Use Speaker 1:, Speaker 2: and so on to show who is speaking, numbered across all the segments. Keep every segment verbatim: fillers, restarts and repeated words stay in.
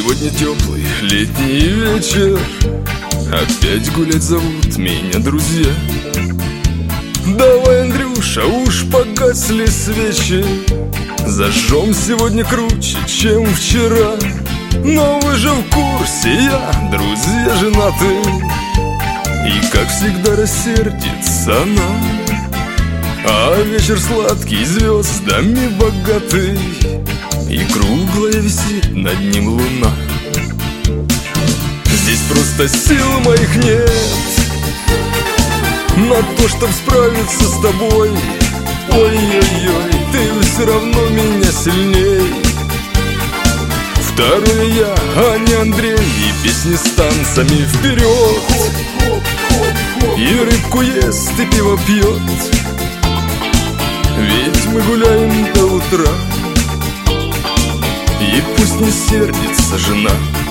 Speaker 1: Сегодня теплый летний вечер, опять гулять зовут меня друзья. Давай, Андрюша, уж погасли свечи, зажжем сегодня круче, чем вчера. Но вы же в курсе, я, друзья, женаты, и как всегда рассердится она. А вечер сладкий, звездами богатый, и круглая висит над ним луна. Здесь просто сил моих нет на то, чтоб справиться с тобой. Ой-ой-ой, ты все равно меня сильней. Второй я, а не Андрей, и песни с танцами вперед. И рыбку ест, и пиво пьет, ведь мы гуляем до утра. И пусть не сердится жена.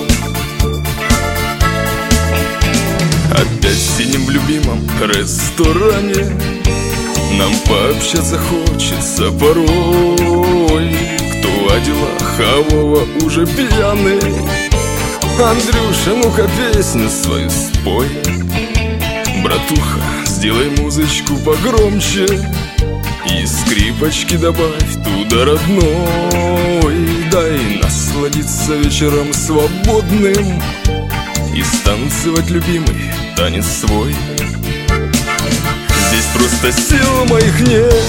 Speaker 1: Опять сидим в любимом ресторане, нам пообщаться хочется порой. Кто о делах, а Вова уже пьяный. Андрюша, ну-ка песню свою спой. Братуха, сделай музычку погромче, и скрипочки добавь туда, родной. Дай насладиться вечером свободным и станцевать любимый танец свой. Здесь просто сил моих нет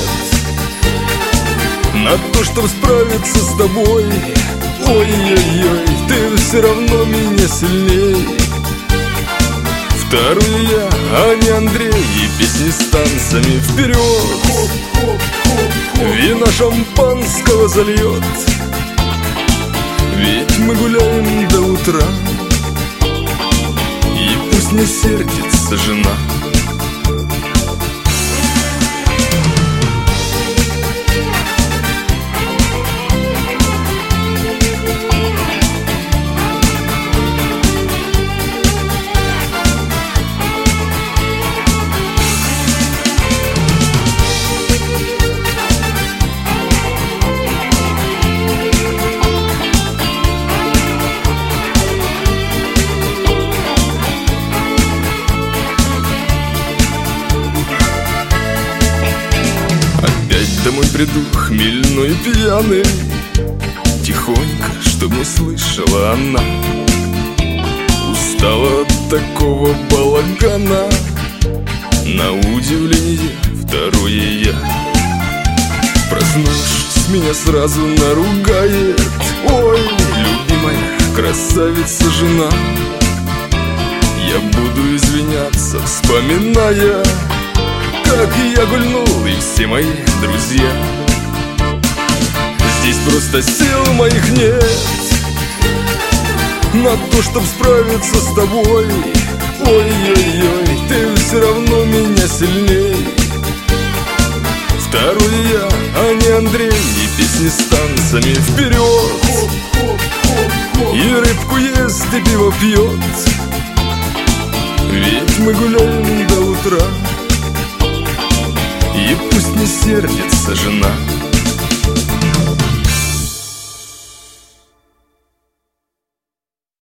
Speaker 1: на то, чтобы справиться с тобой. Ой-ой-ой, ты все равно меня сильней. Второй я, а не Андрей, и песни с танцами вперед. Вина шампанского зальет, ведь мы гуляем до утра. И пусть не сердится жена. Домой приду хмельной и пьяный, тихонько, чтоб не слышала она. Устала от такого балагана, на удивление второе я. Проснувшись, меня сразу наругает. Ой, любимая красавица жена, я буду извиняться, вспоминая, как я гульнул, и все мои друзья. Здесь просто сил моих нет на то, чтоб справиться с тобой. Ой-ой-ой, ты все равно меня сильней. Второй я, а не Андрей, и песни с танцами вперед. И рыбку ест, и пиво пьет, ведь мы гуляем до утра. И пусть не сердится жена.